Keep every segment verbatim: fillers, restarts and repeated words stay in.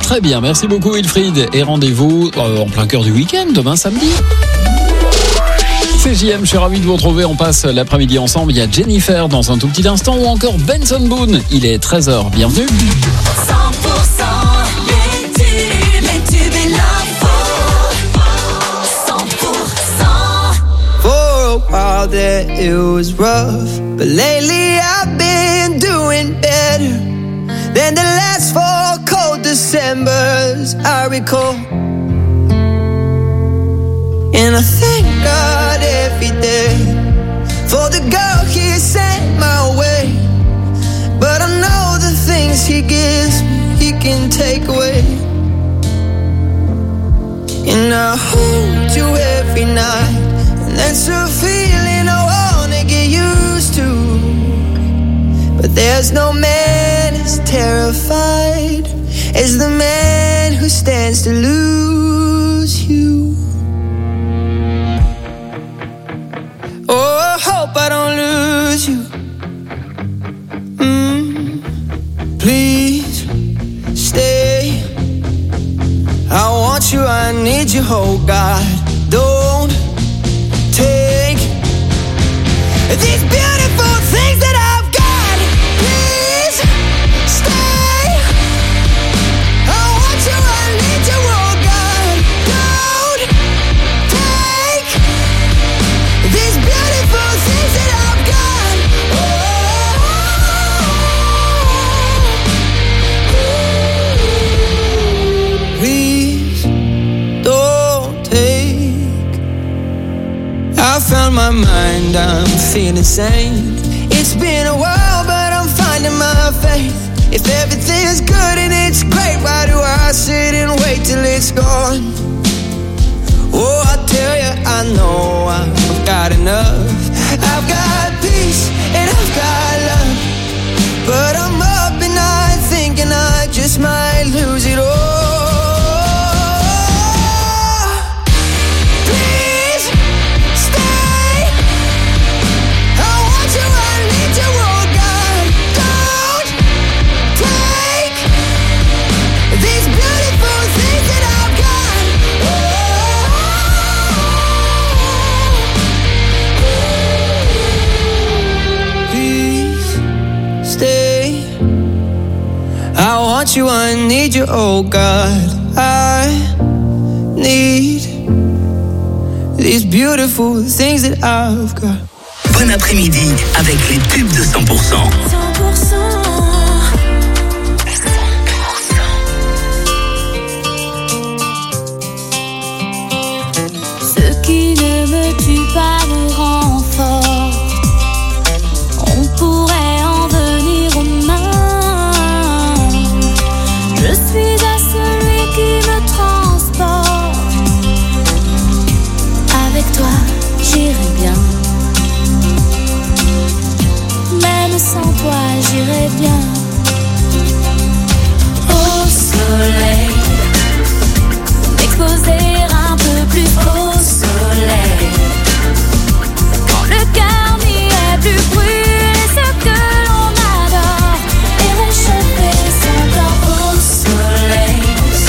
Très bien, merci beaucoup Wilfried. Et rendez-vous euh, en plein cœur du week-end, demain samedi. C'est J M, je suis ravi de vous retrouver. On passe l'après-midi ensemble. Il y a Jennifer dans un tout petit instant ou encore Benson Boone. Il est treize heures. Bienvenue. cent pour cent les tubes, les tubes et l'info. cent pour cent. For a while there it was rough, but lately I've been doing better than the last four cold Decembers I recall. And I thank God every day for the girl He sent my way. But I know the things He gives me, He can take away. And I hold you every night, and that's a feeling I wanna get used to. But there's no man as terrified as the man who stands to lose you. Oh, I hope I don't lose you. Mm, please stay. I want you, I need you, oh God. Don't take these beautiful things that I've got. Please stay. I want you, I need you, oh God. Don't take these beautiful things that I've got. Oh, please don't take. I found my mind, I'm feeling sane. It's been a while, but I'm finding my faith. If everything's good and it's great, why do I sit and wait till it's gone? Oh, I tell you, I know I've got enough. I've got peace and I've got love, but I'm up at night thinking I just might lose it all. Please stay. I want you, I need you, oh God. Don't take these beautiful things that I've got. Please stay. I want you, I need you, oh God. I need these beautiful things that I've got. Bon après-midi avec les tubes de cent pour cent. cent pour cent. Ce qui ne me tue pas me rend fort. On pourrait en venir aux mains. Je suis à celui qui me transporte. Avec toi, j'irai bien. Même sans toi, j'irai bien. Au soleil, m'exposer un peu plus au soleil. Quand le cœur n'y est plus, brûler ce que l'on adore et réchauffer son corps au soleil.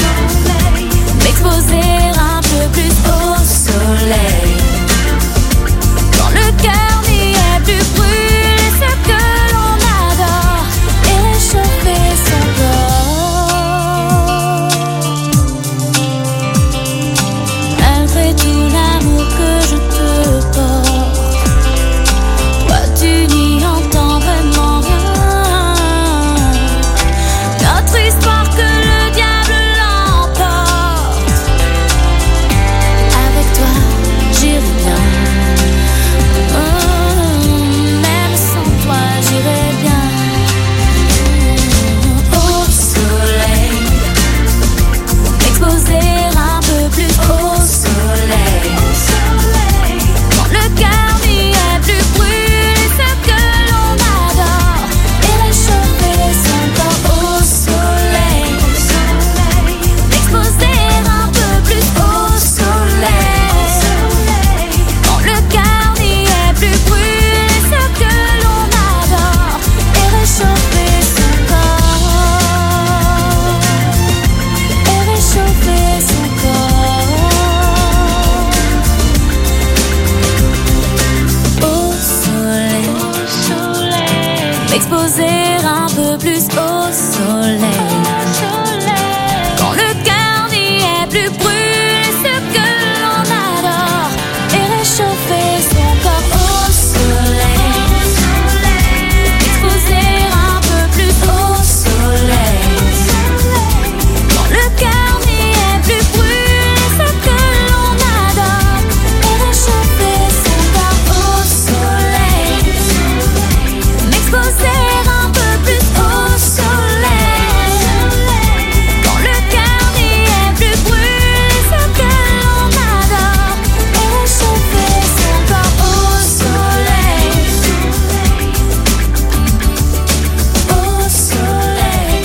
M'exposer un peu plus au soleil. Quand le cœur n'y est plus, brûler ce que l'on adore et m'exposer un peu plus au soleil. Quand le cœur n'y est plus, brûler ce que l'on adore et réchauffer son corps au soleil. M'exposer un peu plus au soleil. Quand le cœur n'y est plus, brûler ce que l'on adore et réchauffer son corps au soleil. M'exposer un peu plus au soleil. Quand le cœur n'y est plus, brûler ce que l'on adore et réchauffer son corps au soleil. Au soleil.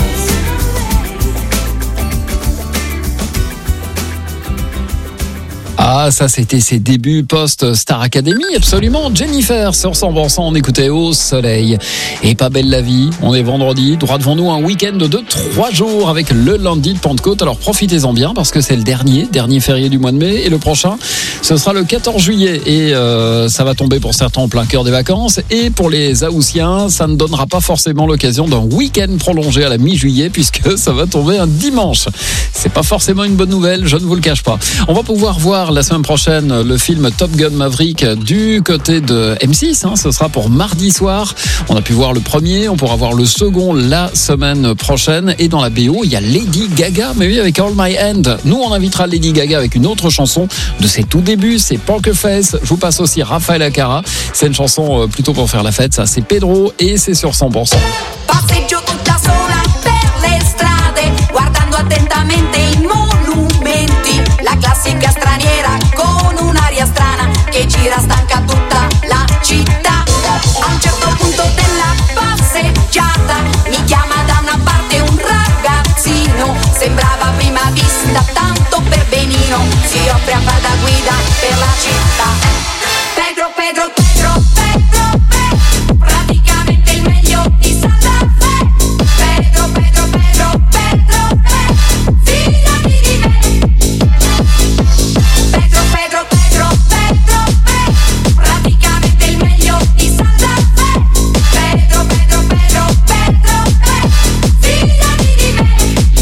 Ah, ça c'était ses débuts post-Star Academy, absolument. Jennifer sur cent pour cent, on écoutait Au Soleil. Et pas belle la vie, on est vendredi, droit devant nous un week-end de trois jours avec le lundi de Pentecôte. Alors profitez-en bien parce que c'est le dernier, dernier férié du mois de mai. Et le prochain, ce sera le quatorze juillet. Et euh, ça va tomber pour certains en plein cœur des vacances. Et pour les Haussiens, ça ne donnera pas forcément l'occasion d'un week-end prolongé à la mi-juillet puisque ça va tomber un dimanche. C'est pas forcément une bonne nouvelle, je ne vous le cache pas. On va pouvoir voir la semaine prochaine le film Top Gun Maverick du côté de M six. Hein, ce sera pour mardi soir. On a pu voir le premier, on pourra voir le second la semaine prochaine. Et dans la B O, il y a Lady Gaga, mais oui, avec All My Hand. Nous, on invitera Lady Gaga avec une autre chanson de ses tout débuts, c'est Poker Face. Je vous passe aussi Rafael Acara. C'est une chanson plutôt pour faire la fête. Ça, c'est Pedro et c'est sur cent pour cent. Passeggio tutta sola per le strade, guardando attentamente i monumenti, la classica straniera con un'aria strana che gira stanca tutta la città. A un certo punto della passeggiata mi chiama da una parte un ragazzino, sembrava a prima vista tanto per benino, si offre a far da guida per la città. Pedro, Pedro, Pedro, Pedro, Pedro, praticamente il meglio di Santa Fe. Pedro, Pedro, Pedro, Pedro, Pedro, fidati di me. Pedro, Pedro, Pedro, Pedro, Pedro, praticamente il meglio di Santa Fe. Pedro, Pedro, Pedro, Pedro, Pedro, fidati di me.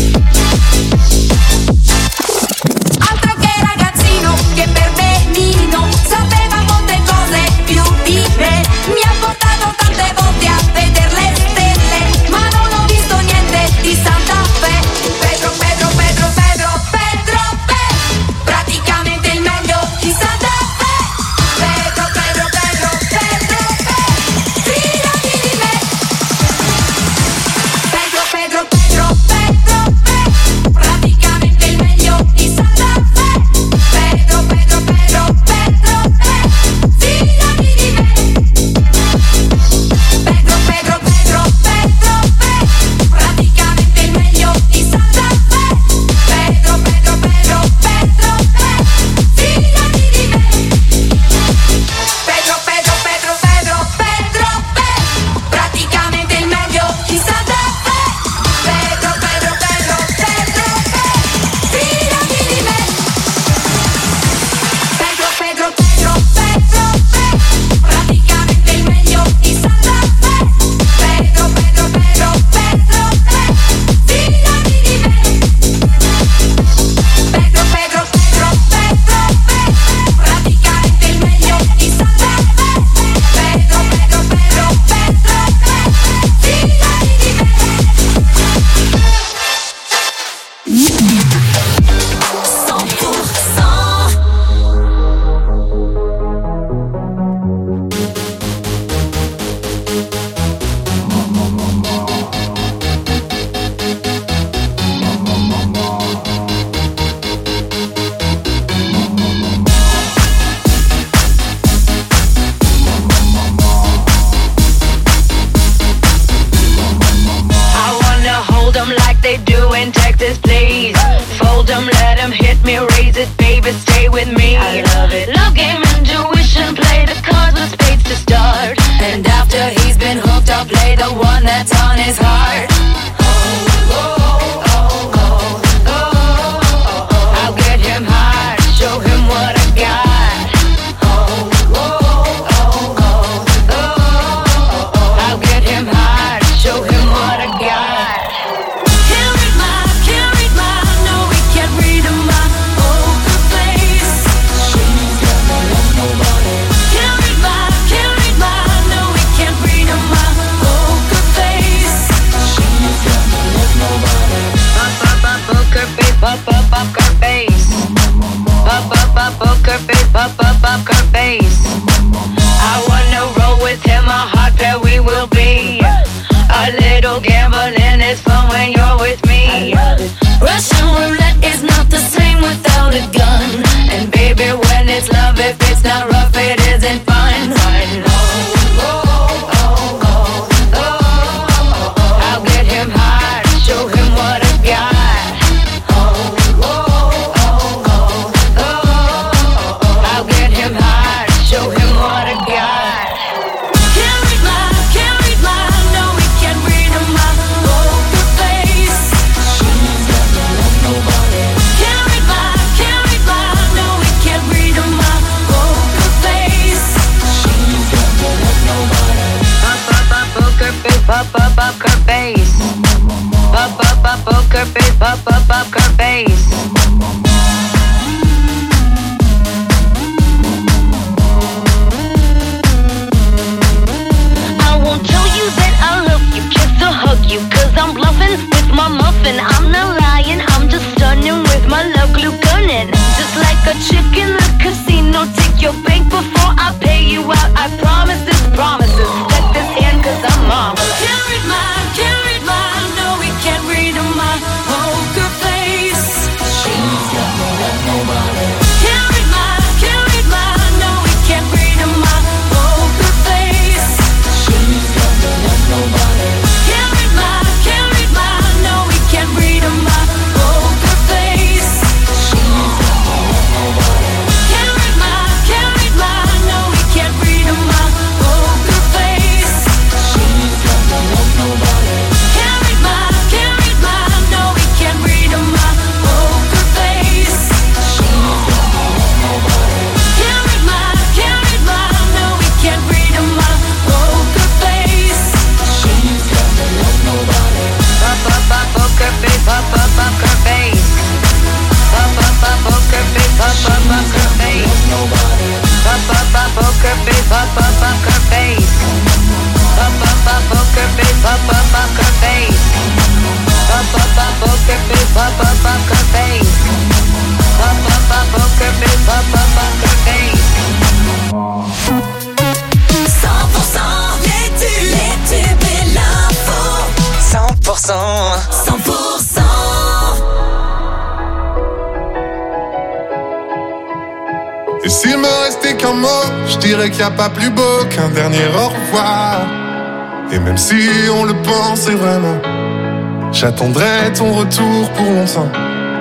Altro che ragazzino che per benino sapeva molte cose più di me. Mi ha portato tante volte a vedere le stelle, ma non ho visto niente di Santa Fe. Pedro, Pedro, Pedro, Pedro, Pedro, Pedro, praticamente il meglio di Santa Fe. Pedro, Pedro, Pedro, Pedro, Pedro, fidati di me. Pedro, Pedro, Pedro, Pedro, Pedro, praticamente il meglio di Santa Fe. Pedro, Pedro, Pedro, Pedro, Pedro, fidati di me. Pedro, Pedro, Pedro, Pedro, Pedro, praticamente il meglio di Santa Fe. Pedro, Pedro, Pedro, Pedro, Pedro, fidati di me. Pedro, Pedro, Pedro, Pedro, Pedro, Pedro, praticamente il meglio di Santa Fe. Pedro, Pedro, Pedro, Pedro, Pedro, fidati di me. Pedro, Pedro, Pedro, Pedro, Pedro, praticamente il meglio di Santa Fe. Pedro, Pedro, Pedro, Pedro, Pedro, fidati di me. Pedro, Pedro, Pedro, Pedro, Pedro, praticamente il meglio di Santa Fe. Pedro, Pedro, Pedro, Pedro, Pedro, fidati di me. cent pour cent. I wanna hold them like they do in Texas, please. Fold them, let them hit me, raise it, baby, stay with me. I love it. Love game, intuition, play the cards with spades to start. And after he's been hooked, I'll play the one that's on his heart. I'll get him high, show him what I got. I'll get him high. it's fun when you're with me. Russian roulette is not the same without a gun. And baby, when it's love, if it's not rough, it isn't fun. fun. Oh, oh, oh, oh, oh, oh, oh. I'll get him high, show him what I got. Oh, oh, oh, oh, oh, oh, oh. I'll get him high, show him what I got. Can't read my, can't read my, no, we can't read my poker face. She's got no love, nobody. Can't read my, can't read my, no, we can't read my poker face. She's got no love, nobody. Pop, pop, pop, poker face, pop, pop, pop, her face. Pop, pop, pop, poker face, pop, pop, pop, her face. I won't tell you that I love you, kiss or hug you, cause I'm bluffing with my muffin. I'm not lying, I'm just stunning with my love glue gunning. Just like a chick in the casino, take your bank before I pay you out. I promise this promises, let this hand cause I'm marvelous. Can't read my, can't read my, no we can't read my poker face. She's got no love, nobody. Can't read my, can't read my, no we can't read my poker face. She's got no love, nobody. Can't read my, can't read my, no we can't read my poker face. She's got no love, nobody. Can't read my, can't read my, no we can't read my poker face. She's got no love, nobody. Can't read my, can't read my, no we can't read my poker face. She's got no love, nobody. Can't read my, can't read my, no we can't read my poker face. She's got no love, nobody. Pop, pop, pop, poker face, pop, pop, pop, her face. Pop, pop, pop, poker face, pop, pop, pop, her face. Pop, pop, pop, poker face, pop, pop, pop, her face. Pop, pop, pop, poker face, pop, pop, pop, her face. Pop, pop, pop, poker face, pop, pop, pop, her face. Pop, pop, pop, poker face, pop, pop, pop, her face. cent pour cent les tubes, les tubes et l'info. cent pour cent. cent pour cent. Et s'il me restait qu'un mot, je dirais qu'il n'y a pas plus beau qu'un dernier au revoir. Et même si on le pensait vraiment, j'attendrai ton retour pour longtemps.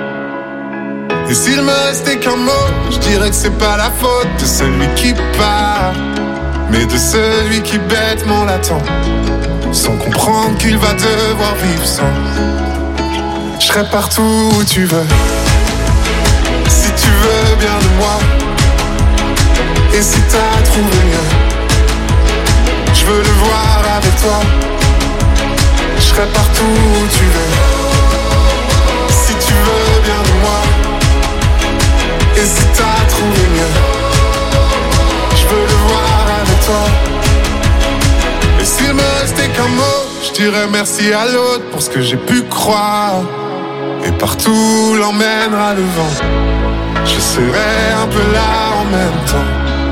Et s'il me restait qu'un mot, je dirais que c'est pas la faute de celui qui part, mais de celui qui bêtement l'attend, sans comprendre qu'il va devoir vivre sans. Je serai partout où tu veux, si tu veux bien de moi. Et si t'as trouvé mieux, je veux le voir avec toi. Je serai partout où tu veux, si tu veux bien de moi. Et si t'as trouvé mieux, je veux le voir avec toi. Et s'il me restait qu'un mot, je dirais merci à l'autre pour ce que j'ai pu croire. Et partout l'emmènera le vent, je serai un peu là en même temps.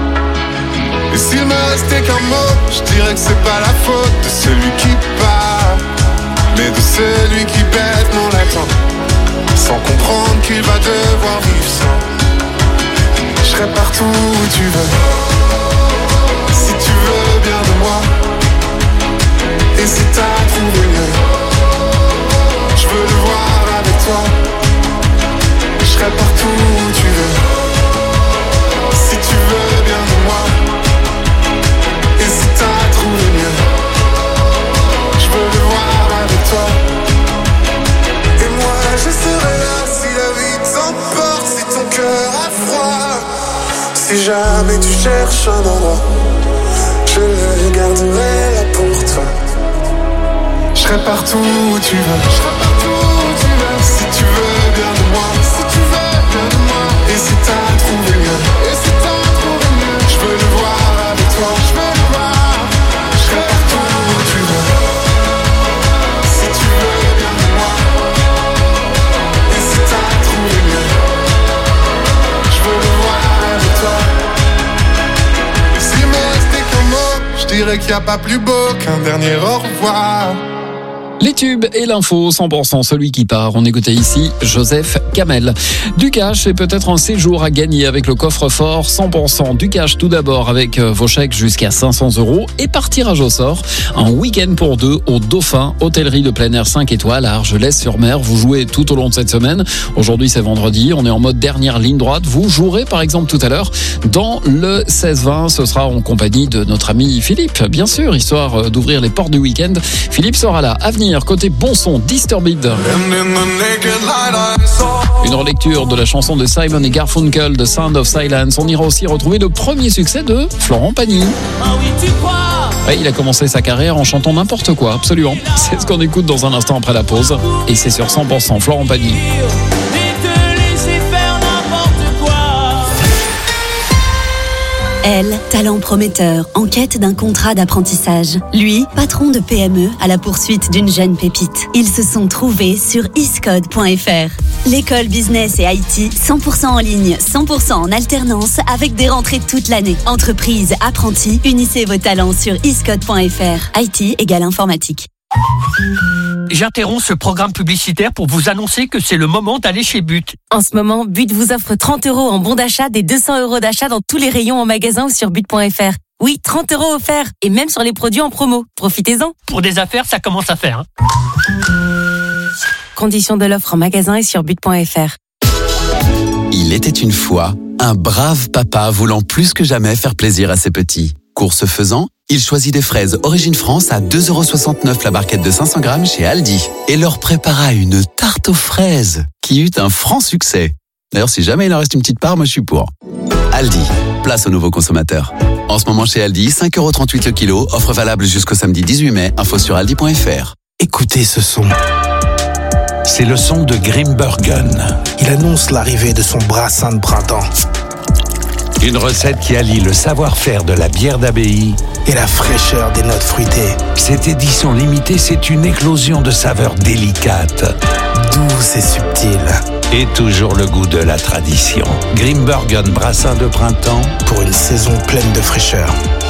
Et s'il me restait qu'un mot, je dirais que c'est pas la faute de celui qui part, mais de celui qui bêtement l'attend, sans comprendre qu'il va devoir vivre sans. Je serai partout où tu veux, si tu veux bien de moi. Et si t'as trouvé mieux, je veux le voir avec toi. Je serai partout où tu veux, si tu veux bien de moi. Et si t'as trouvé mieux, je veux le voir avec toi. Et moi je serai là si la vie t'emporte, si ton cœur a froid. Si jamais tu cherches un endroit, je le garderai là pour toi. Je serai partout où tu veux, je serai partout où tu veux. Si tu veux bien de moi, si tu veux bien de moi. Et si t'as trouvé mieux, et si t'as trouvé mieux, je veux le voir avec toi, je veux le voir. Je serai partout où tu veux, si tu veux bien de moi. Et si t'as trouvé mieux, je veux le voir avec toi. Et s'il me restait qu'un mot, je dirais qu'il n'y a pas plus beau qu'un dernier au revoir. Les tubes et l'info, cent pour cent celui qui part. On écoutait ici Joseph Kamel. Du cash et peut-être un séjour à gagner avec le coffre-fort cent pour cent du cash tout d'abord avec vos chèques jusqu'à cinq cents euros et par tirage au sort, un week-end pour deux au Dauphin, hôtellerie de plein air cinq étoiles à Argelès-sur-Mer. Vous jouez tout au long de cette semaine. Aujourd'hui c'est vendredi, on est en mode dernière ligne droite. Vous jouerez par exemple tout à l'heure dans le seize vingt. Ce sera en compagnie de notre ami Philippe, bien sûr, histoire d'ouvrir les portes du week-end. Philippe sera là. À venir, côté bon son, Disturbed. Une relecture de la chanson de Simon et Garfunkel, The Sound of Silence. On ira aussi retrouver le premier succès de Florent Pagny. Ah oui, tu crois? Ouais, il a commencé sa carrière en chantant n'importe quoi, absolument. C'est ce qu'on écoute dans un instant après la pause. Et c'est sur cent pour cent Florent Pagny. Elle, talent prometteur, en quête d'un contrat d'apprentissage. Lui, patron de P M E à la poursuite d'une jeune pépite. Ils se sont trouvés sur iscode point f r. L'école business et I T, cent pour cent en ligne, cent pour cent en alternance, avec des rentrées toute l'année. Entreprise, apprentis, unissez vos talents sur iscode point f r. I T égale informatique. J'interromps ce programme publicitaire pour vous annoncer que c'est le moment d'aller chez But. En ce moment, But vous offre trente euros en bon d'achat, des deux cents euros d'achat dans tous les rayons en magasin ou sur but point f r. Oui, trente euros offerts, et même sur les produits en promo. Profitez-en. Pour des affaires, ça commence à faire. Hein. Conditions de l'offre en magasin et sur but point f r. Il était une fois un brave papa voulant plus que jamais faire plaisir à ses petits. Course faisant, il choisit des fraises Origine France à deux euros soixante-neuf la barquette de cinq cents grammes chez Aldi et leur prépara une tarte aux fraises qui eut un franc succès. D'ailleurs, si jamais il en reste une petite part, moi je suis pour. Aldi, place aux nouveaux consommateurs. En ce moment chez Aldi, cinq euros trente-huit le kilo, offre valable jusqu'au samedi dix-huit mai, info sur aldi point f r. Écoutez ce son. C'est le son de Grimbergen. Il annonce l'arrivée de son brassin de printemps. Une recette qui allie le savoir-faire de la bière d'abbaye et la fraîcheur des notes fruitées. Cette édition limitée, c'est une éclosion de saveurs délicates, douces et subtiles. Et toujours le goût de la tradition. Grimbergen brassin de printemps pour une saison pleine de fraîcheur.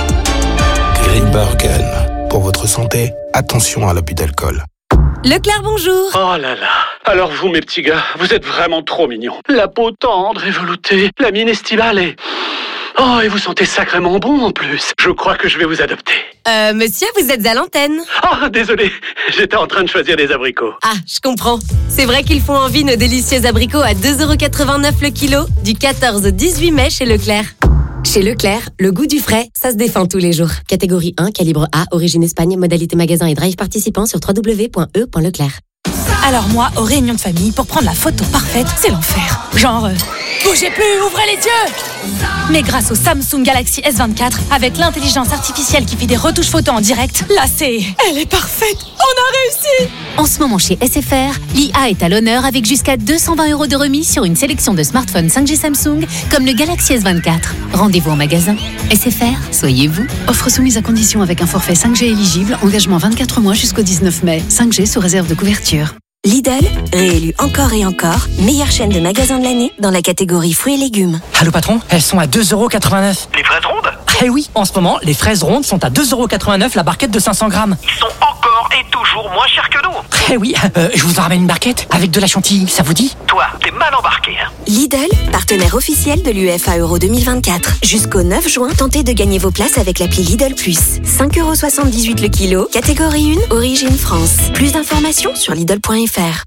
Grimbergen. Pour votre santé, attention à l'abus d'alcool. Leclerc, bonjour. Oh là là. Alors vous, mes petits gars, vous êtes vraiment trop mignons. La peau tendre et veloutée, la mine estivale et... Oh, et vous sentez sacrément bon en plus. Je crois que je vais vous adopter. Euh, monsieur, vous êtes à l'antenne. Oh, désolé, j'étais en train de choisir des abricots. Ah, je comprends. C'est vrai qu'ils font envie nos délicieux abricots à deux euros quatre-vingt-neuf le kilo, du quatorze au dix-huit mai chez Leclerc. Chez Leclerc, le goût du frais, ça se défend tous les jours. Catégorie un, calibre A, origine Espagne, modalité magasin et drive participant sur w w w point e point leclerc. Alors moi, aux réunions de famille, pour prendre la photo parfaite, c'est l'enfer. Genre, euh, bougez plus, ouvrez les yeux. Mais grâce au Samsung Galaxy S vingt-quatre, avec l'intelligence artificielle qui fait des retouches photos en direct, là c'est... Elle est parfaite. On a réussi. En ce moment chez S F R, l'I A est à l'honneur avec jusqu'à deux cent vingt euros de remise sur une sélection de smartphones cinq G Samsung, comme le Galaxy S vingt-quatre. Rendez-vous en magasin. S F R, soyez vous. Offre soumise à condition avec un forfait cinq G éligible, engagement vingt-quatre mois jusqu'au dix-neuf mai. cinq G sous réserve de couverture. Lidl, réélu encore et encore, meilleure chaîne de magasins de l'année dans la catégorie fruits et légumes. Allô patron, elles sont à deux euros quatre-vingt-neuf. Les fraises rondes? Eh oui, en ce moment, les fraises rondes sont à deux euros quatre-vingt-neuf la barquette de cinq cents grammes. Ils sont encore et toujours moins chers que nous. Eh oui, euh, je vous en ramène une barquette avec de la chantilly, ça vous dit? Toi, t'es mal embarqué, hein. Lidl, partenaire officiel de l'U E F A Euro deux mille vingt-quatre. Jusqu'au neuf juin, tentez de gagner vos places avec l'appli Lidl Plus. cinq euros soixante-dix-huit le kilo, catégorie un, origine France. Plus d'informations sur lidl point f r.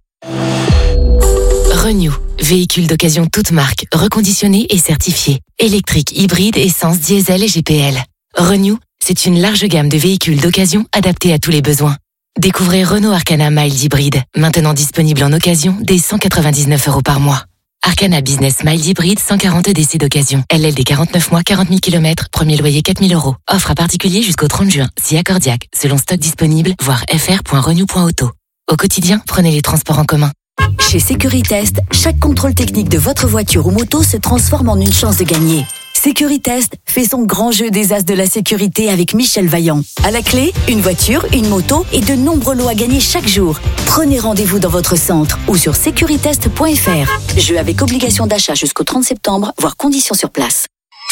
Renew, véhicule d'occasion toute marque, reconditionné et certifié. Électrique, hybride, essence, diesel et G P L. Renew, c'est une large gamme de véhicules d'occasion adaptés à tous les besoins. Découvrez Renault Arcana Mild Hybride, maintenant disponible en occasion dès cent quatre-vingt-dix-neuf euros par mois. Arcana Business Mild Hybride, cent quarante D C d'occasion. L L D quarante-neuf mois, quarante mille kilomètres, premier loyer quatre mille euros. Offre à particulier jusqu'au trente juin, si accordiaque, selon stock disponible, voir f r point renew point auto. Au quotidien, prenez les transports en commun. Chez Sécuritest, chaque contrôle technique de votre voiture ou moto se transforme en une chance de gagner. Sécuritest fait son grand jeu des as de la sécurité avec Michel Vaillant. À la clé, une voiture, une moto et de nombreux lots à gagner chaque jour. Prenez rendez-vous dans votre centre ou sur sécuritest point f r. Jeu avec obligation d'achat jusqu'au trente septembre, voire conditions sur place.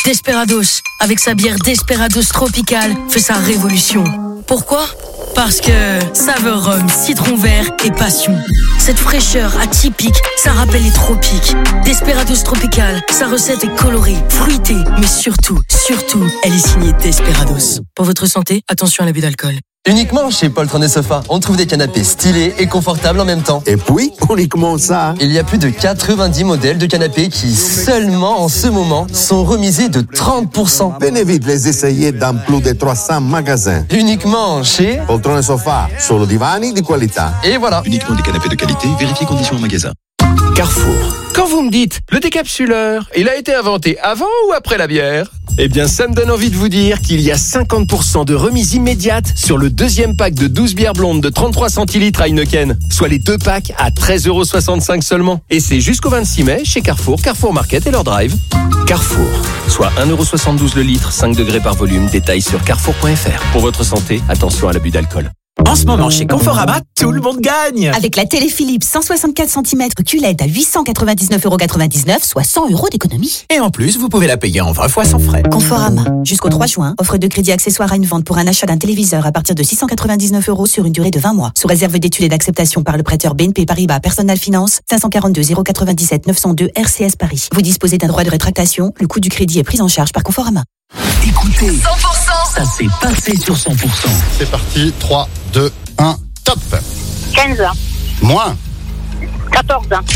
Desperados, avec sa bière Desperados Tropical, fait sa révolution. Pourquoi ? Parce que saveur rhum, citron vert et passion. Cette fraîcheur atypique, ça rappelle les tropiques. Desperados Tropical, sa recette est colorée, fruitée, mais surtout, surtout, elle est signée Desperados. Pour votre santé, attention à l'abus d'alcool. Uniquement chez Poltron et Sofa, on trouve des canapés stylés et confortables en même temps. Et puis, uniquement ça. Il y a plus de quatre-vingt-dix modèles de canapés qui, seulement en ce moment, sont remisés de trente pour cent. Venez vite les essayer dans plus de trois cents magasins. Uniquement chez Poltron et Sofa, solo divani di qualità. Et voilà. Uniquement des canapés de qualité, vérifiez conditions en magasin. Carrefour. Quand vous me dites, le décapsuleur, il a été inventé avant ou après la bière ? Eh bien, ça me donne envie de vous dire qu'il y a cinquante pour cent de remise immédiate sur le deuxième pack de douze bières blondes de trente-trois centilitres à Heineken, soit les deux packs à treize euros soixante-cinq seulement. Et c'est jusqu'au vingt-six mai chez Carrefour, Carrefour Market et leur drive. Carrefour, soit un euro soixante-douze le litre, cinq degrés par volume, détail sur carrefour point f r. Pour votre santé, attention à l'abus d'alcool. En ce moment, chez Conforama, tout le monde gagne. Avec la télé Philips cent soixante-quatre centimètres Q L E D à huit cent quatre-vingt-dix-neuf euros quatre-vingt-dix-neuf, soit cent euros d'économie. Et en plus, vous pouvez la payer en vingt fois sans frais. Conforama. Jusqu'au trois juin, offre de crédit accessoire à une vente pour un achat d'un téléviseur à partir de six cent quatre-vingt-dix-neuf euros sur une durée de vingt mois. Sous réserve d'études et d'acceptation par le prêteur B N P Paribas Personal Finance, cinq cent quarante-deux zéro quatre-vingt-dix-sept neuf cent deux R C S Paris. Vous disposez d'un droit de rétractation. Le coût du crédit est pris en charge par Conforama. Écoutez, cent pour cent. Ça s'est passé sur cent pour cent. C'est parti, trois, deux, un, top. quinze ans. Moins. quatorze ans.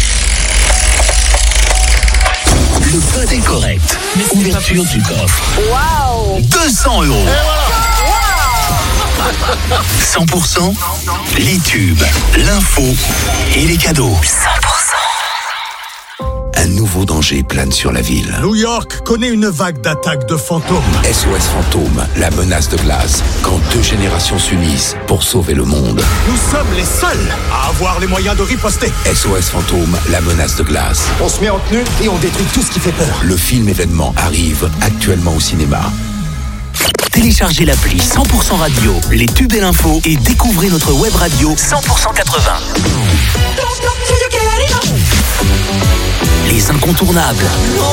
Le code est correct. Ouverture du coffre. Waouh. deux cents euros. cent pour cent, les tubes, l'info et les cadeaux. cent pour cent. Un nouveau danger plane sur la ville. New York connaît une vague d'attaques de fantômes. S O S Fantôme, la menace de glace. Quand deux générations s'unissent pour sauver le monde. Nous sommes les seuls à avoir les moyens de riposter. S O S Fantôme, la menace de glace. On se met en tenue et on détruit tout ce qui fait peur. Le film événement arrive actuellement au cinéma. Téléchargez l'appli cent pour cent Radio, les tubes et l'info et découvrez notre web radio cent pour cent quatre-vingts. Les incontournables.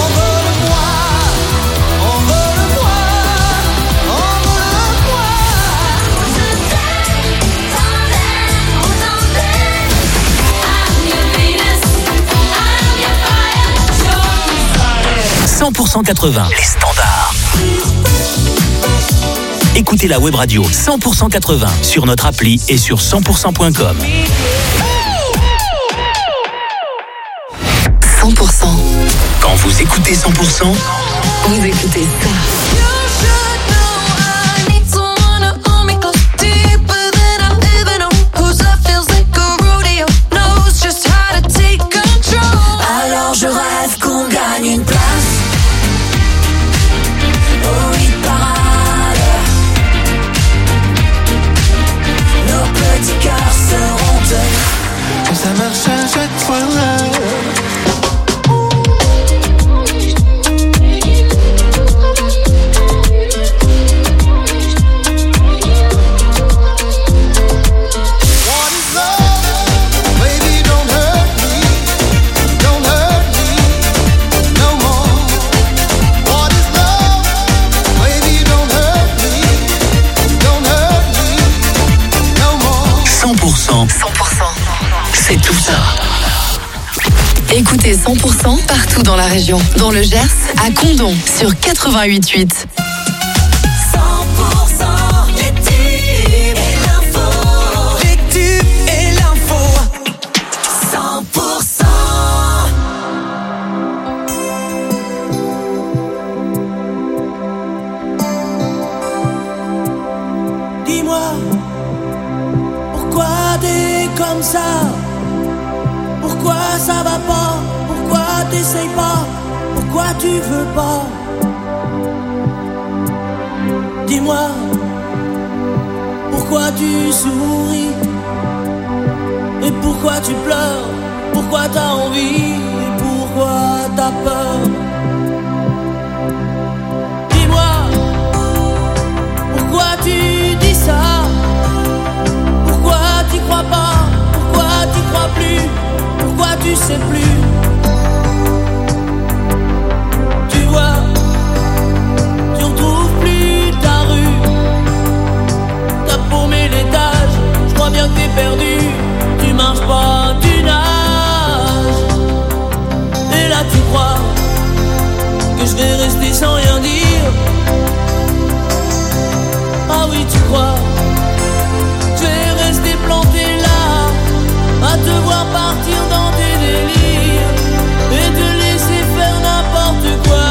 cent pour cent quatre-vingts, les standards. Écoutez la web radio cent pour cent quatre-vingts sur notre appli et sur cent pour cent point com. cent pour cent. Quand vous écoutez cent pour cent, vous écoutez ça. Alors je rêve qu'on gagne une place au hit parade. Nos petits cœurs seront de. Ça marche à chaque fois. cent pour cent, c'est tout ça. Écoutez cent pour cent partout dans la région. Dans le Gers, à Condom, sur quatre-vingt-huit virgule huit. cent pour cent les tubes et l'info. Les tubes et l'info. cent pour cent. Dis-moi, pourquoi t'es comme ça? Pourquoi ça va pas? Pourquoi t'essayes pas? Pourquoi tu veux pas? Dis-moi, pourquoi tu souris? Et pourquoi tu pleures? Pourquoi t'as envie? Et pourquoi t'as peur? Dis-moi, pourquoi tu dis ça? Pourquoi t'y crois pas? Pourquoi t'y crois plus? Pourquoi tu sais plus? Tu vois, que je vais rester sans rien dire? Ah oui, tu crois? Je vais rester planté là, à te voir partir dans tes délires et te laisser faire n'importe quoi.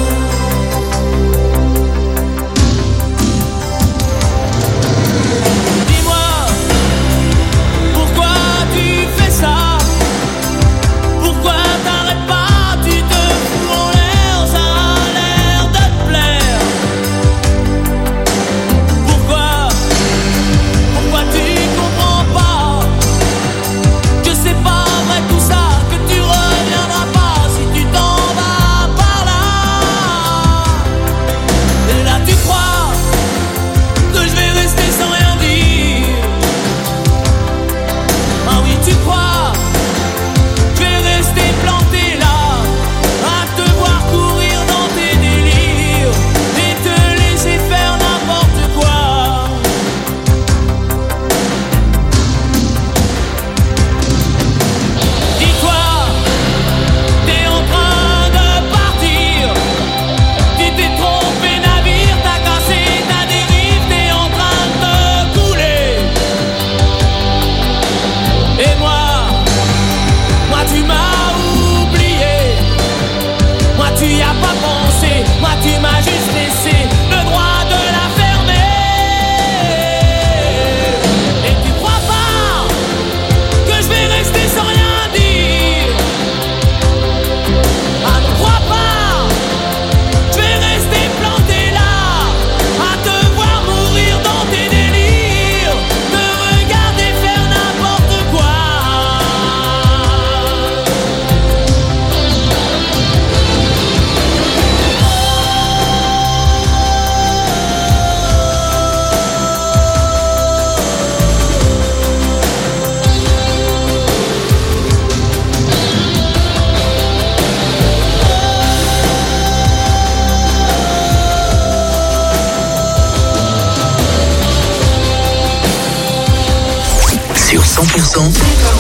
cent pour cent.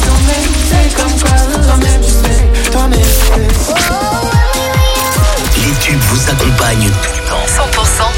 Les tubes vous accompagnent tout le temps. cent pour cent.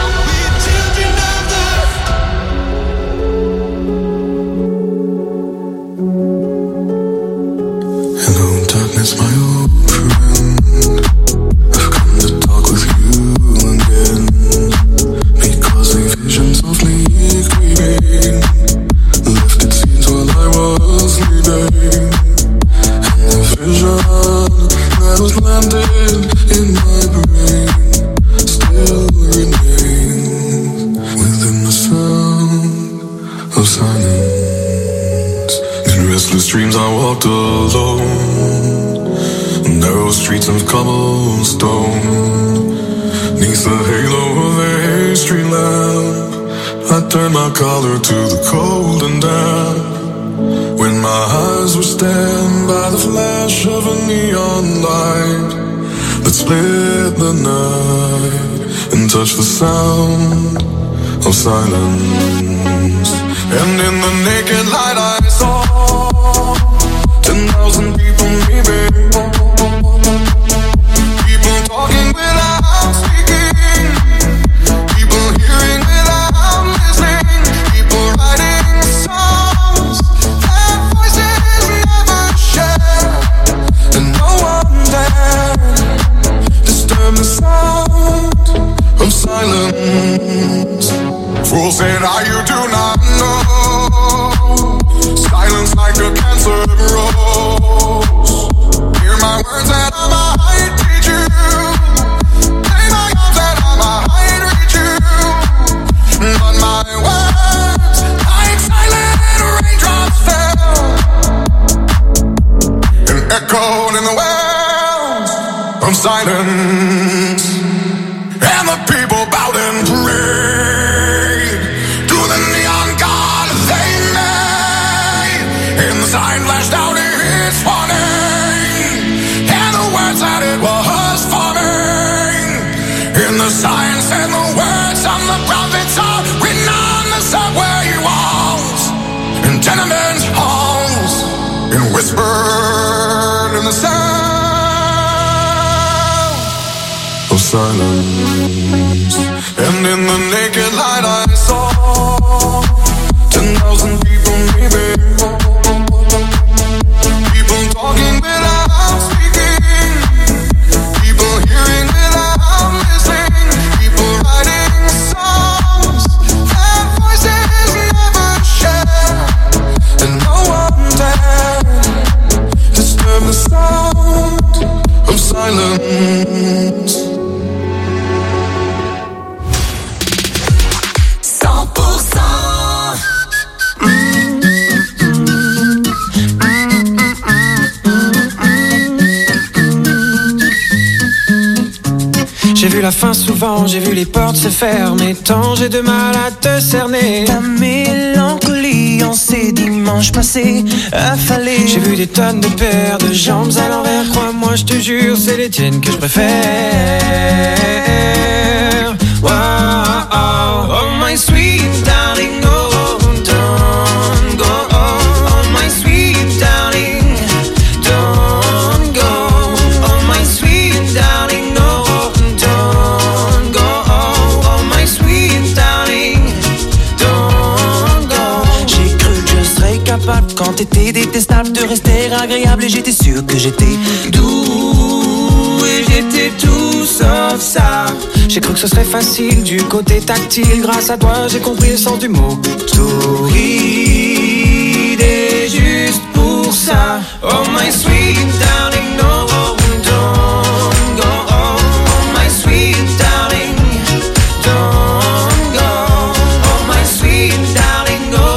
Hello, darkness, my old friend. I've come to talk with you again. Because a vision softly creeping left its scenes while I was sleeping. And the vision that was landed in my brain still remains within the sound of silence. In restless dreams I walked alone, narrow streets of cobblestone. Neath the halo of a street lamp, I turned my collar to the cold and damp. When my eyes were stabbed by the flash of a neon light that split the night and touched the sound of silence. And in the naked light I saw ten thousand people maybe, people talking without speaking, people hearing without listening, people writing songs that voices never share, and no one dared disturb the sound of silence. Fools say now you do not know, silence like a cancer grows. Hear my words that I might teach you, play my arms that I might reach you, but my words like silent raindrops fell and echoed in the wells of silence. And the people bowed and prayed to the neon god they made, and the sign flashed out its warning, and the words that it was forming. And the sign said the words of the prophets are written on the subway walls, in tenement halls, and whispered in the sound silence. And in the naked light I saw ten thousand people maybe, people talking without speaking, people hearing without listening, people writing songs that voices never share, and no one dared disturb the sound of silence. J'ai vu la fin souvent, j'ai vu les portes se fermer. Tant j'ai de mal à te cerner. Ta mélancolie en ces dimanches passés affalés. J'ai vu des tonnes de paires de jambes à l'envers. Crois-moi, je te jure, c'est les tiennes que je préfère. Wow, oh, oh my sweet darling, oh, don't go. Oh my sweet darling, don't go. Oh my sweet darling, no. Quand t'étais détestable, de rester agréable. Et j'étais sûr que j'étais doux. Et j'étais tout sauf ça. J'ai cru que ce serait facile du côté tactile. Grâce à toi j'ai compris le sens du mot torride. Et juste pour ça, oh my sweet darling, no, don't go. Oh my sweet darling, don't go. Oh my sweet darling, no.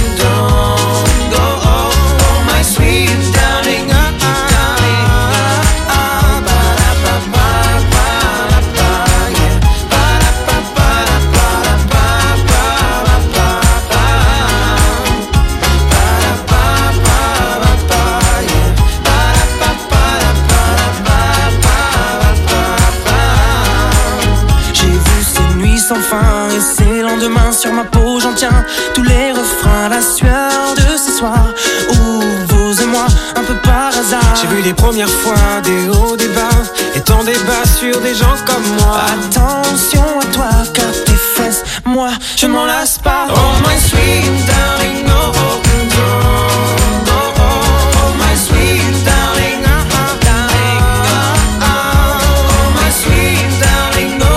Enfin, et ces lendemains sur ma peau, j'en tiens tous les refrains, la sueur de ce soir où vous et moi, un peu par hasard. J'ai vu les premières fois des hauts, des bas, et tant des bas sur des gens comme moi. Attention à toi, car tes fesses, moi, je ne m'en lasse pas. Oh my sweet darling, no, don't go. Oh my sweet darling, oh darling, oh, oh. Oh my sweet darling, no.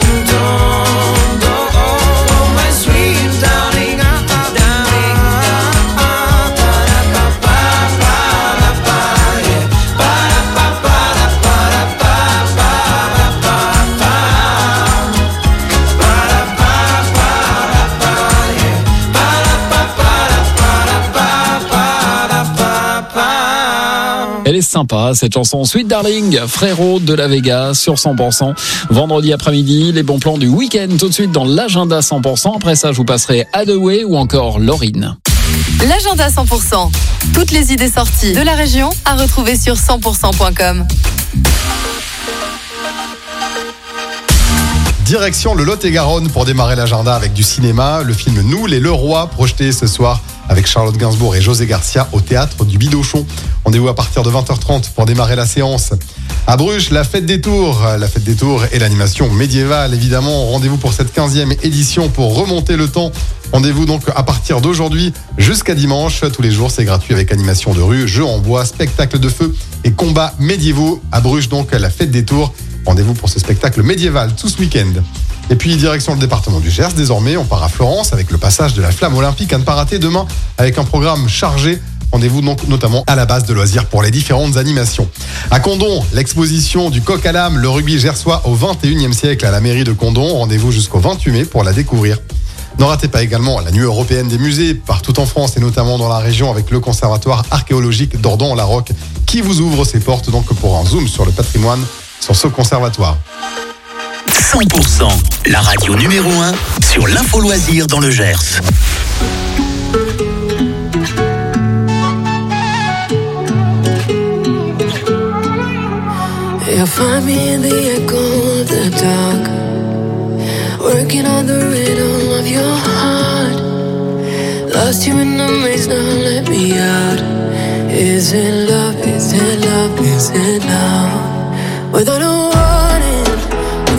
Elle est sympa, cette chanson Sweet Darling, Frérot de la Vega sur cent pour cent. Vendredi après-midi, les bons plans du week-end tout de suite dans l'agenda cent pour cent. Après ça, je vous passerai Hathaway ou encore Laurine. L'agenda cent pour cent. Toutes les idées sorties de la région à retrouver sur cent pour cent point com. Direction le Lot-et-Garonne pour démarrer l'agenda avec du cinéma. Le film Nous, les Leroy, projeté ce soir avec Charlotte Gainsbourg et José Garcia au théâtre du Bidochon. Rendez-vous à partir de vingt heures trente pour démarrer la séance. À Bruges, la fête des tours. La fête des tours et l'animation médiévale, évidemment. Rendez-vous pour cette quinzième édition pour remonter le temps. Rendez-vous donc à partir d'aujourd'hui jusqu'à dimanche. Tous les jours, c'est gratuit avec animation de rue, jeux en bois, spectacle de feu et combats médiévaux. À Bruges, donc, la fête des tours. Rendez-vous pour ce spectacle médiéval tout ce week-end. Et puis, direction le département du Gers. Désormais, on part à Florence avec le passage de la flamme olympique à ne pas rater demain avec un programme chargé. Rendez-vous donc notamment à la base de loisirs pour les différentes animations. À Condom, l'exposition du coq à l'âme, le rugby gersois au vingt et unième siècle à la mairie de Condom. Rendez-vous jusqu'au vingt-huit mai pour la découvrir. Ne ratez pas également la nuit européenne des musées partout en France et notamment dans la région avec le conservatoire archéologique d'Ordon-la-Roque qui vous ouvre ses portes donc pour un zoom sur le patrimoine sur ce conservatoire. cent pour cent, la radio numéro un sur l'info loisir dans le Gers. You'll find me in the echo of the dark, working on the rhythm of your heart. Lost you in the maze, now let me out. Is it love, is it love, is it love? Without a warning,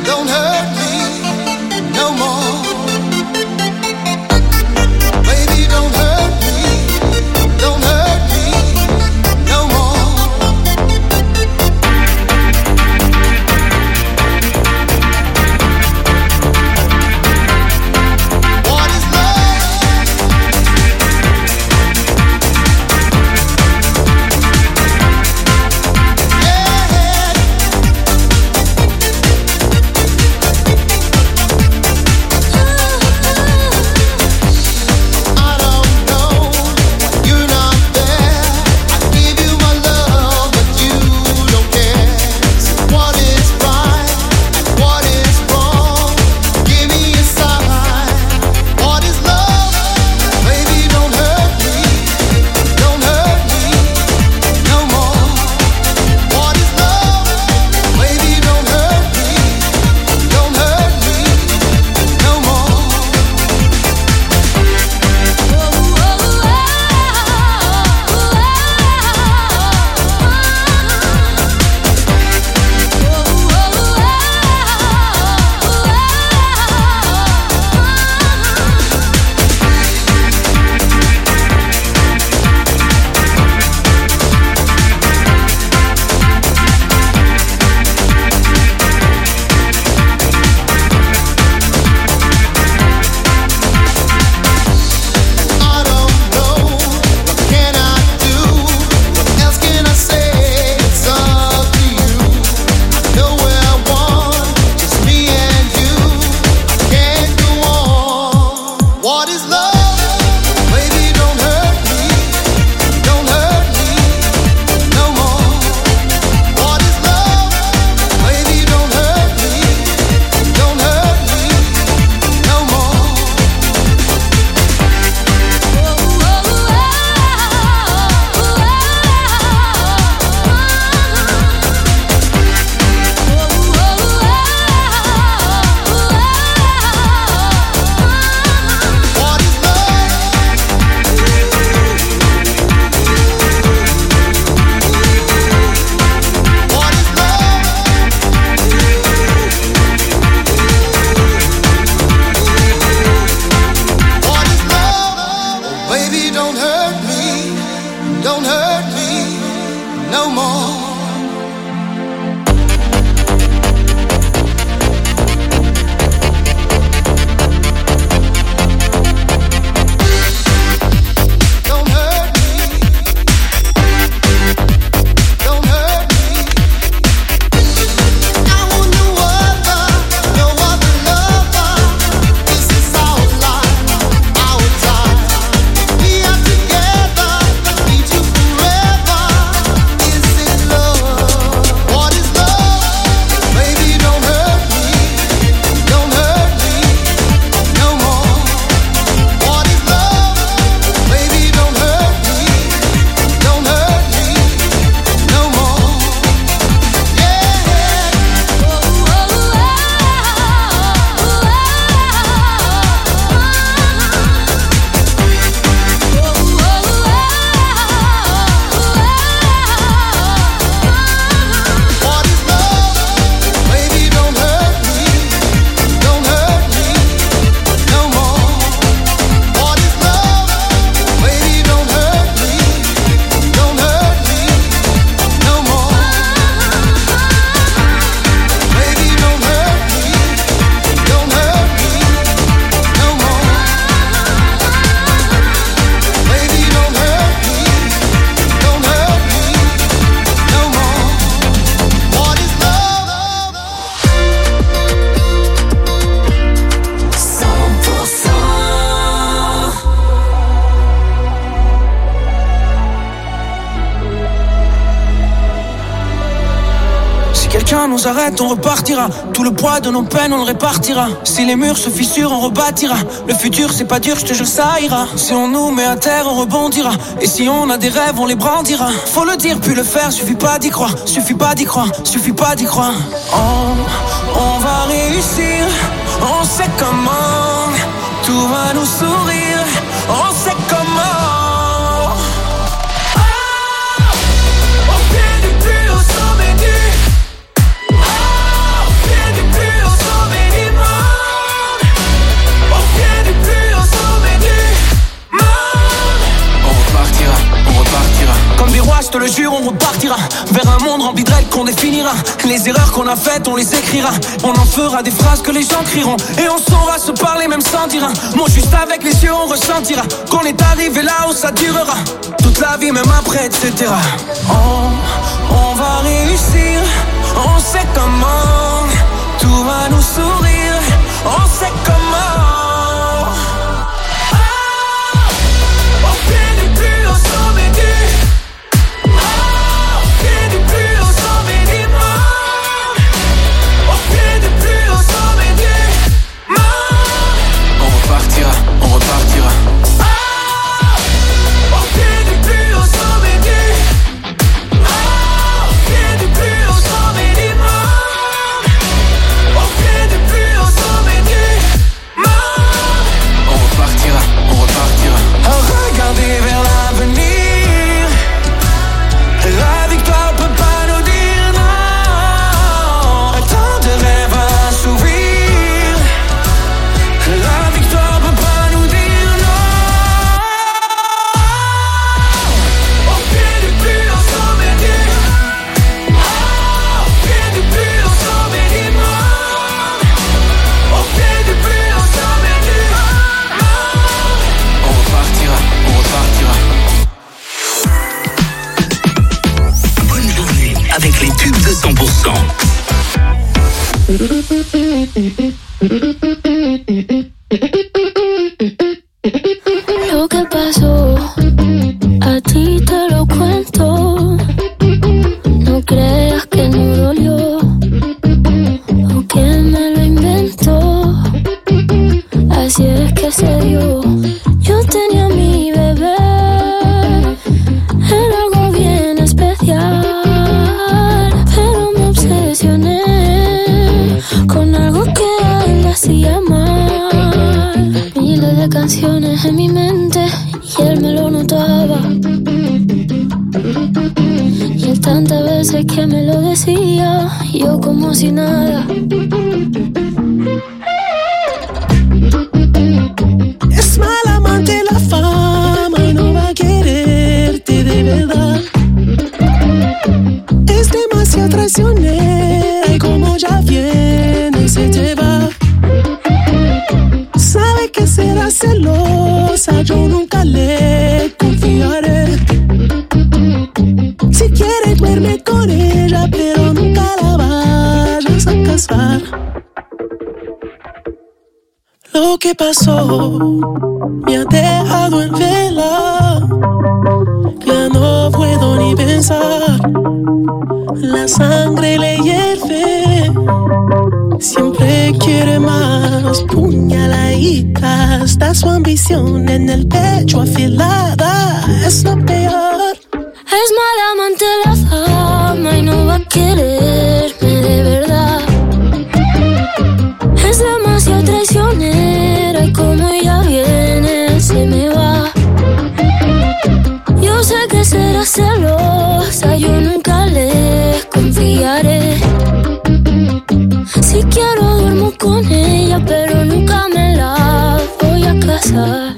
don't hurt me no more. Baby, don't hurt me, don't hurt me no more. What is quelqu'un nous arrête, on repartira. Tout le poids de nos peines, on le répartira. Si les murs se fissurent, on rebâtira. Le futur, c'est pas dur, je te jure, ça ira. Si on nous met à terre, on rebondira. Et si on a des rêves, on les brandira. Faut le dire, puis le faire, suffit pas d'y croire. Suffit pas d'y croire, suffit pas d'y croire. On, on va réussir, on sait comment. Tout va nous sourire, on sait comment. Au pied du plus haut sommet du. Au pied du plus haut finira. Les erreurs qu'on a faites, on les écrira. On en fera des phrases que les gens crieront. Et on saura se parler même sans dire un mot. Juste avec les yeux, on ressentira qu'on est arrivé là où ça durera toute la vie, même après, et cetera. On, on va réussir. On sait comment. Tout va nous sourire. On sait comment. cent pour cent. Lo que pasó, a ti te lo cuento. No creas que no dolió o que me lo inventó. Así es que se dio. Yo tenía a mi bebé, era algo bien especial. Con algo que a él le hacía mal. Miles de canciones en mi mente y él me lo notaba. Y él tantas veces que me lo decía, yo como si nada. Es mal amante la fama y no va a quererte de verdad. Es demasiado traicionera y como ya viene se te va. Sabe que será celosa, yo nunca le confiaré. Si quieres duerme con ella, pero nunca la vayas a casar. Lo que pasó me ha dejado en vela. Ya no puedo ni pensar. La sangre le hierve. Siempre quiere más. Puñaladita. Está su ambición en el pecho afilada. Es lo peor. Es mala amante la fama y no va a quererme de verdad. Es demasiado traicionera y como ella viene se me va. Yo sé que será celosa, yo nunca le confiaré. Si quiero duermo con ella, pero nunca me la voy a casar.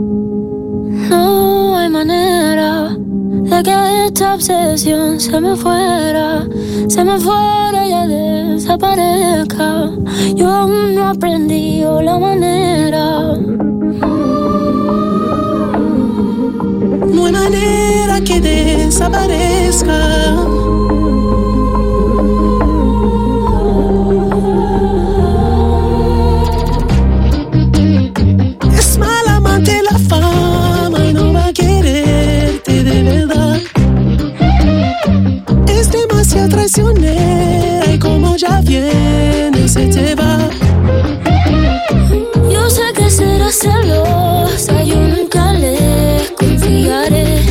No hay manera de que esta obsesión se me fuera, se me fuera y ya desaparezca. Yo aún no aprendí la manera. No hay manera que desaparezca. Es mal amante la fama y no va a quererte de verdad. Es demasiado traicionera y como ya viene se te va. Yo sé que será celosa, yo nunca le confiaré.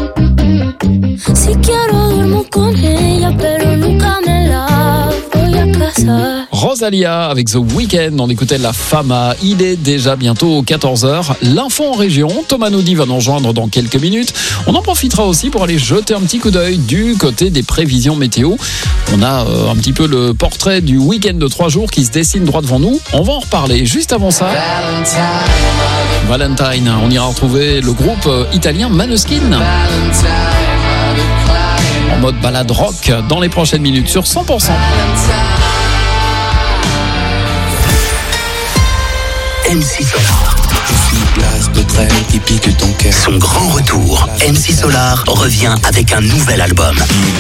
Si quiero duermo con ella, pero nunca me la voy a casar. Rosalia avec The Weeknd, on écoutait La Fama. Il est déjà bientôt quatorze heures. L'info en région, Thomas Naudy va nous rejoindre dans quelques minutes. On en profitera aussi pour aller jeter un petit coup d'œil du côté des prévisions météo. On a euh, un petit peu le portrait du week-end de trois jours qui se dessine droit devant nous. On va en reparler. Juste avant ça, Valentine, Valentine. On ira retrouver le groupe italien Maneskin. Valentine, en mode balade rock dans les prochaines minutes sur cent pour cent. M C Solar. Je suis glace de grêle qui pique ton cœur. Son grand retour, M C Solar revient avec un nouvel album.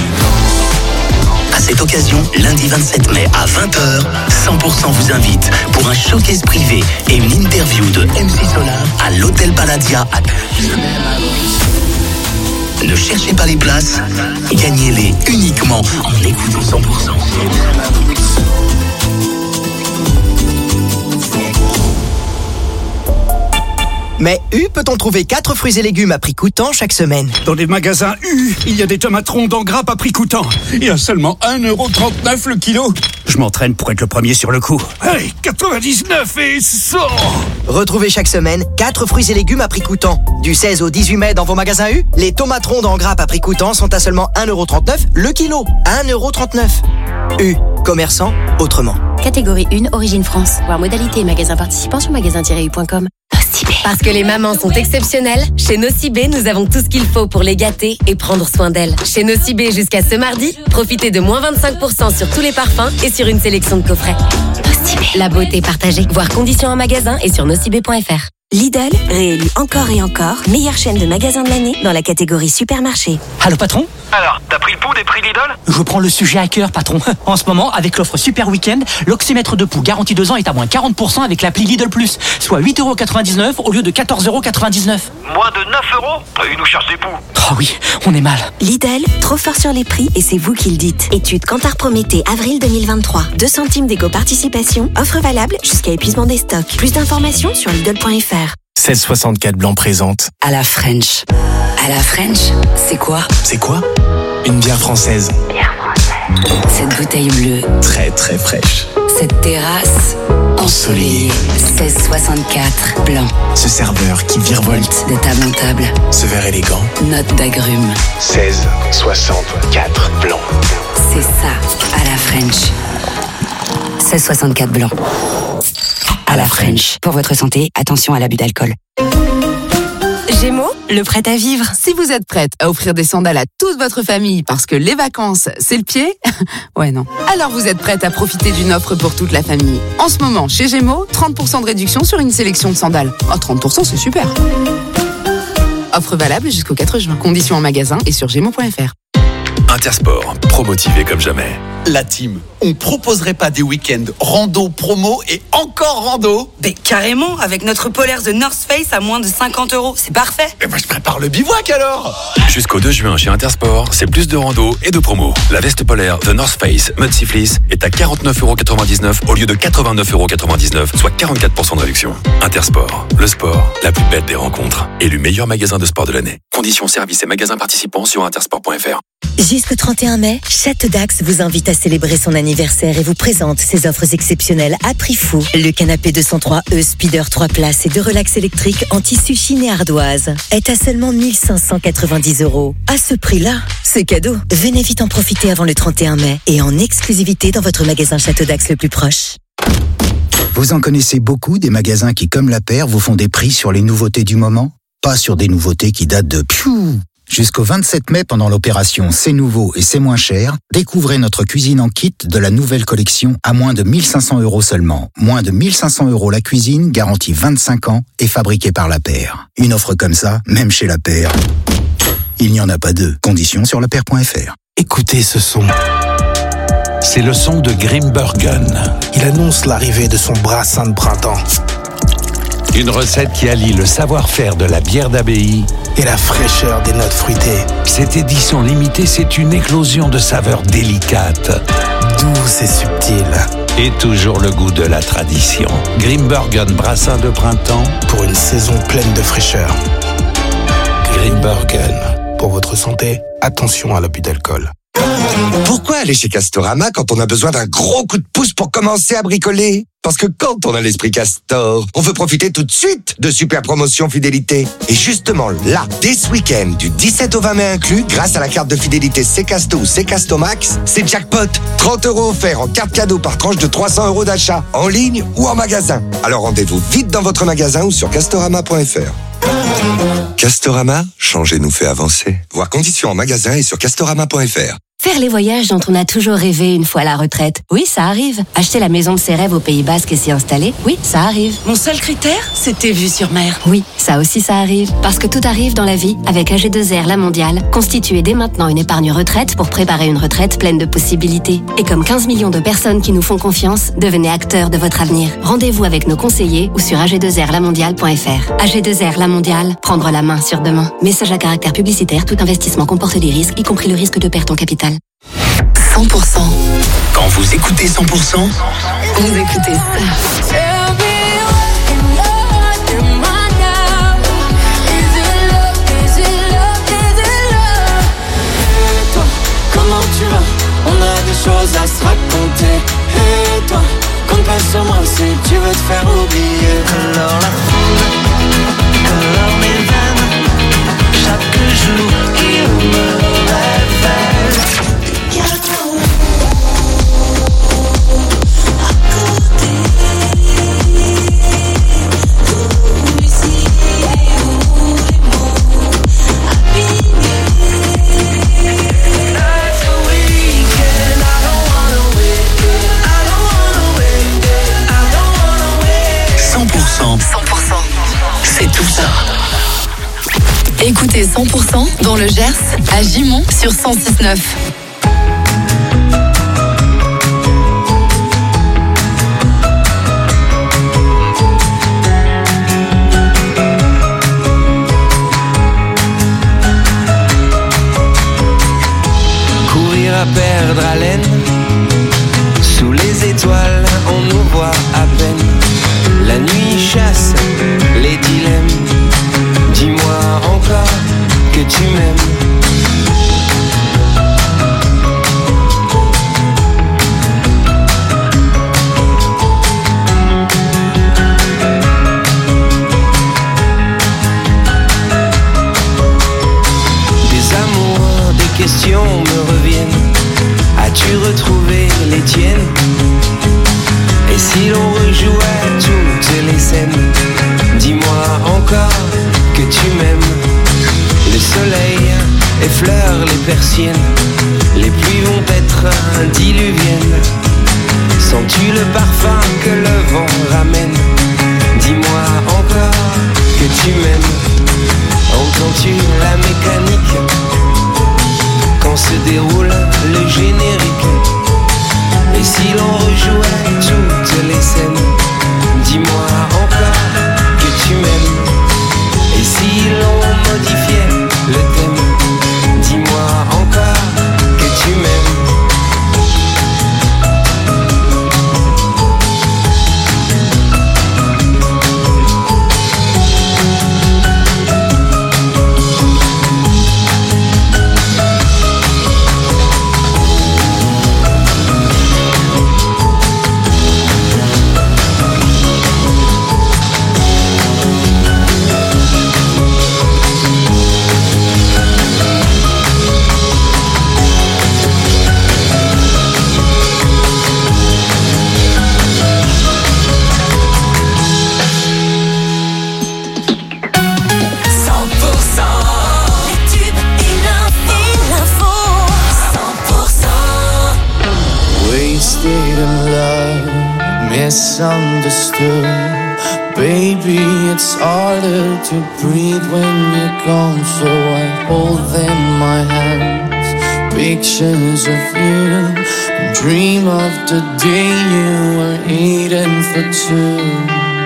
À cette occasion, lundi vingt-sept mai à vingt heures, cent pour cent vous invite pour un showcase privé et une interview de M C Solar à l'Hôtel Palladia à Paris. Ne cherchez pas les places, gagnez-les uniquement en écoutant cent pour cent. Mais U, peut-on trouver quatre fruits et légumes à prix coûtant chaque semaine? Dans les magasins U, il y a des tomates rondes en grappe à prix coûtant. Et à seulement un euro trente-neuf le kilo. Je m'entraîne pour être le premier sur le coup. Hey, quatre-vingt-dix-neuf et cent. Retrouvez chaque semaine quatre fruits et légumes à prix coûtant. Du seize au dix-huit mai dans vos magasins U, les tomates rondes en grappe à prix coûtant sont à seulement un euro trente-neuf le kilo. un euro trente-neuf. U, commerçant autrement. Catégorie un, Origine France. Voir modalité et magasin participant sur magasin tiret u point com. Parce que les mamans sont exceptionnelles, chez Nocibé, nous avons tout ce qu'il faut pour les gâter et prendre soin d'elles. Chez Nocibé, jusqu'à ce mardi, profitez de moins vingt-cinq pour cent sur tous les parfums et sur une sélection de coffrets. Nocibé. La beauté partagée. Voir conditions en magasin et sur nocibé point f r. Lidl, réélu encore et encore, meilleure chaîne de magasins de l'année dans la catégorie supermarché. Allô patron? Alors, t'as pris le pouls des prix Lidl? Je prends le sujet à cœur patron. En ce moment, avec l'offre Super Week-end, l'oxymètre de pouls garanti deux ans est à moins quarante pour cent avec l'appli Lidl Plus, soit huit euros quatre-vingt-dix-neuf au lieu de quatorze euros quatre-vingt-dix-neuf. Moins de neuf euros? Ils nous cherchent des poux. Oh oui, on est mal. Lidl, trop fort sur les prix et c'est vous qui le dites. Étude Kantar Prométhée, avril deux mille vingt-trois. deux centimes d'éco-participation, offre valable jusqu'à épuisement des stocks. Plus d'informations sur Lidl point f r. seize soixante-quatre Blanc présente. À la French. À la French, c'est quoi? C'est quoi? Une bière française. Bière française. Cette bouteille bleue. Très très fraîche. Cette terrasse ensoleillée. seize soixante-quatre Blanc. Ce serveur qui virevolte de table en table. Ce verre élégant. Note d'agrumes. seize soixante-quatre Blanc. C'est ça, à la French. seize soixante-quatre Blanc. À la French. Pour votre santé, attention à l'abus d'alcool. Gémeaux, le prêt à vivre. Si vous êtes prête à offrir des sandales à toute votre famille parce que les vacances, c'est le pied, ouais non. Alors vous êtes prête à profiter d'une offre pour toute la famille. En ce moment, chez Gémeaux, trente pour cent de réduction sur une sélection de sandales. Oh, trente pour cent, c'est super. Offre valable jusqu'au quatre juin. Conditions en magasin et sur gémeaux point f r. Intersport, promotivé comme jamais. La team, on proposerait pas des week-ends rando, promo et encore rando? Mais carrément, avec notre polaire The North Face à moins de cinquante euros, c'est parfait. Et moi je prépare le bivouac alors. Jusqu'au deux juin chez Intersport, c'est plus de rando et de promo. La veste polaire The North Face Mud Sea Fleece est à quarante-neuf euros quatre-vingt-dix-neuf au lieu de quatre-vingt-neuf euros quatre-vingt-dix-neuf, soit quarante-quatre pour cent de réduction. Intersport, le sport, la plus belle des rencontres. Élu meilleur magasin de sport de l'année. Conditions, services et magasins participants sur intersport point f r. Jusqu'au trente et un mai, Château Dax vous invite à célébrer son anniversaire et vous présente ses offres exceptionnelles à prix fou. Le canapé deux cent trois E Speeder trois places et deux relax électriques en tissu chine et ardoise est à seulement mille cinq cent quatre-vingt-dix euros. À ce prix-là, c'est cadeau. Venez vite en profiter avant le trente et un mai et en exclusivité dans votre magasin Château Dax le plus proche. Vous en connaissez beaucoup des magasins qui, comme La Paire, vous font des prix sur les nouveautés du moment? Pas sur des nouveautés qui datent de piou. Jusqu'au vingt-sept mai, pendant l'opération C'est nouveau et c'est moins cher, découvrez notre cuisine en kit de la nouvelle collection à moins de mille cinq cents euros seulement. Moins de mille cinq cents euros la cuisine, garantie vingt-cinq ans et fabriquée par La Paire. Une offre comme ça, même chez La Paire, il n'y en a pas deux. Conditions sur lapaire point f r. Écoutez ce son. C'est le son de Grimbergen. Il annonce l'arrivée de son brassin de printemps. Une recette qui allie le savoir-faire de la bière d'abbaye et la fraîcheur des notes fruitées. Cette édition limitée, c'est une éclosion de saveurs délicates, douces et subtiles. Et toujours le goût de la tradition. Grimbergen brassin de printemps pour une saison pleine de fraîcheur. Grimbergen. Pour votre santé, attention à l'abus d'alcool. Pourquoi aller chez Castorama quand on a besoin d'un gros coup de pouce pour commencer à bricoler? Parce que quand on a l'esprit Castor, on veut profiter tout de suite de super promotions fidélité. Et justement là, dès ce week-end, du dix-sept au vingt mai inclus, grâce à la carte de fidélité Ccasto ou Ccasto Max, c'est jackpot. trente euros offerts en carte cadeau par tranche de trois cents euros d'achat, en ligne ou en magasin. Alors rendez-vous vite dans votre magasin ou sur castorama point f r. Castorama, changer nous fait avancer. Voir conditions en magasin et sur castorama point f r. Faire les voyages dont on a toujours rêvé une fois à la retraite. Oui, ça arrive. Acheter la maison de ses rêves au Pays Basque et s'y installer. Oui, ça arrive. Mon seul critère, c'était vue sur mer. Oui, ça aussi ça arrive. Parce que tout arrive dans la vie. Avec A G deux R La Mondiale, constituez dès maintenant une épargne retraite pour préparer une retraite pleine de possibilités. Et comme quinze millions de personnes qui nous font confiance, devenez acteurs de votre avenir. Rendez-vous avec nos conseillers ou sur a g deux r la mondiale point f r. A G deux R La Mondiale, prendre la main sur demain. Message à caractère publicitaire, tout investissement comporte des risques, y compris le risque de perte en capital. cent pour cent. Quand vous écoutez cent pour cent, Vous écoutez ça. Comment tu vas? On a des choses à se raconter. Et toi, compte pas sur moi si tu veux te faire oublier. Alors la foule, alors mes veines, chaque jour il me révèle. cent pour cent, c'est tout ça. Écoutez cent pour cent dans le Gers, à Gimont sur cent six neuf. Courir à perdre haleine, sous les étoiles on nous voit à peine. La nuit chasse les dilemmes. Dis-moi encore que tu m'aimes. Des amours, des questions me reviennent. As-tu retrouvé les tiennes? Et si l'on rejouait toutes les scènes? Dis-moi encore que tu m'aimes. Le soleil effleure les persiennes. Les pluies vont être diluviennes. Sens-tu le parfum que le vent ramène? Dis-moi encore que tu m'aimes. Entends-tu la mécanique quand se déroule le générique? Et si l'on rejouait toutes les scènes? Dis-moi encore que tu m'aimes. Et si l'on modifiait le thème? Dis-moi encore que tu m'aimes. Misunderstood. Baby, it's harder to breathe when you're gone, so I hold in my hands pictures of you and dream of the day you were eating for two.